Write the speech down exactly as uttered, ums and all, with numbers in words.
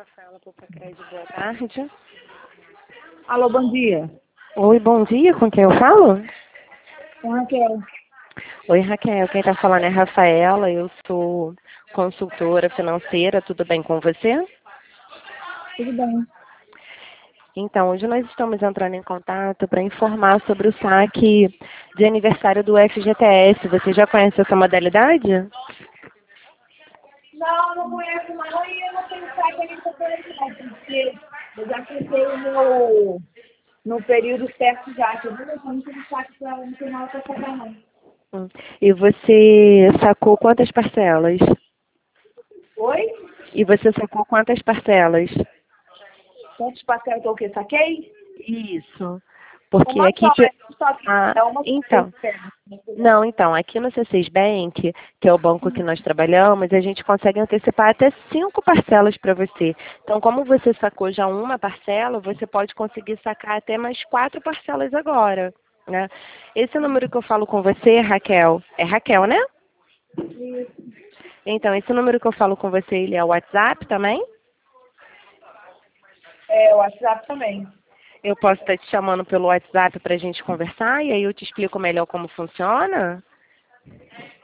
Rafaela Popacred, boa tarde. Alô, bom dia. Oi, bom dia, com quem eu falo? Com Raquel. Oi, Raquel, quem está falando é Rafaela, eu sou consultora financeira, tudo bem com você? Tudo bem. Então, hoje nós estamos entrando em contato para informar sobre o saque de aniversário do F G T S. Você já conhece essa modalidade? Não, não conheço não e eu não tenho saco ainda para não, porque eu já coloquei o meu no período certo já, que eu não tenho saco para não ter nada para pagar não. Hum. E você sacou quantas parcelas? Oi? E você sacou quantas parcelas? Quantos parcelas que eu que saquei? Isso. Porque Uma aqui... só, pe- é, só, Ah, é uma só que eu então... quero. Não, então, aqui no C seis Bank, que é o banco que nós trabalhamos, a gente consegue antecipar até cinco parcelas para você. Então, como você sacou já uma parcela, você pode conseguir sacar até mais quatro parcelas agora, né? Esse número que eu falo com você, Raquel, é Raquel, né? Então, esse número que eu falo com você, ele é o WhatsApp também? É, o WhatsApp também. Eu posso estar te chamando pelo WhatsApp para a gente conversar e aí eu te explico melhor como funciona?